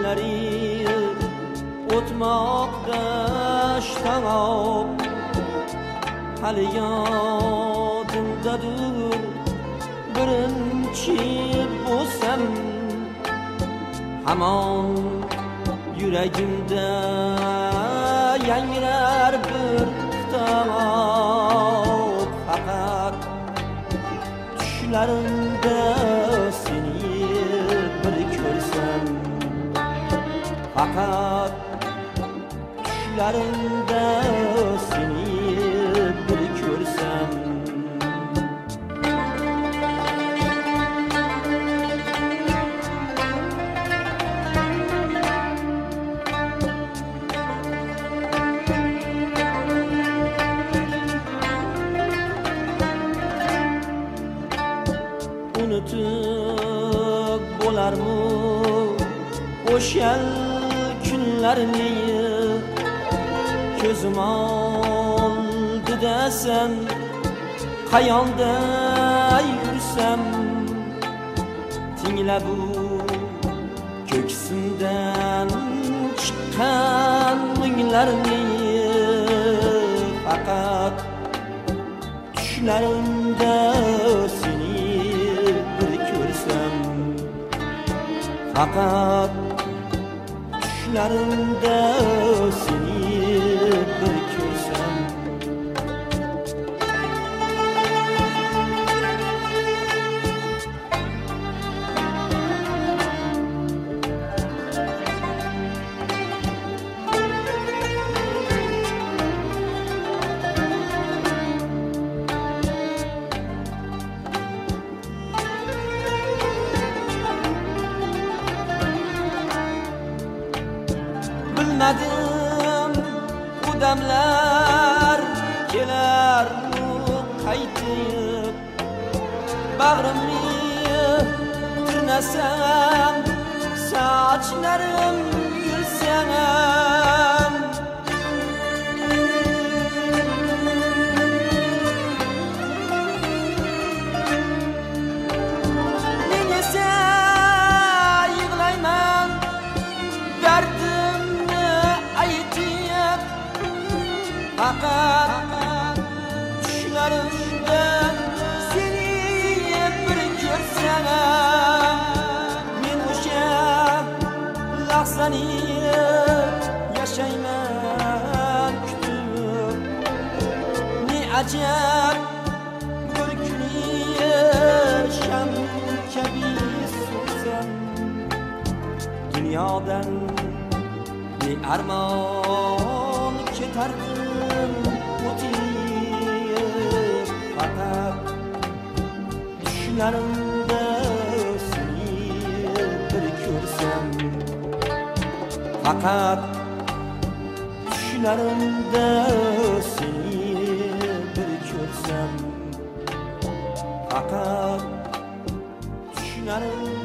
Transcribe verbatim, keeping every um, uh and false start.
kunlari o'tmoqda shtamop hali yodimdadir birinchi bo'lsam hamon yuragimda yangrar bir kitob faqat tushlarimda seni bir ko'rsam faqat tushlarimda seni bir ko'rsam unutib bo'larmi o'sha kunlarni ko'zim oldida sen qayonda yursam tingla bu ko'ksimdan chiqqan minglarni faqat tushlarimda seni bir ko'rsam faqat tushlarimda seni bir ko'rsam bilmadim bu damlar kelarmi qaytib bag'rimni tirnasam sochlarim yulsam men esa yig'layman dardim faqat tushlarimda seni bir ko'rsam men o'sha lahzani yashayman kutib ne ajab bir kuni sham kabi so'zam dunyodan ne armon ketardim o'tib faqat tushlarimda seni bir ko'rsam faqat tushlarimda seni bir ko'rsam faqat tushlarimda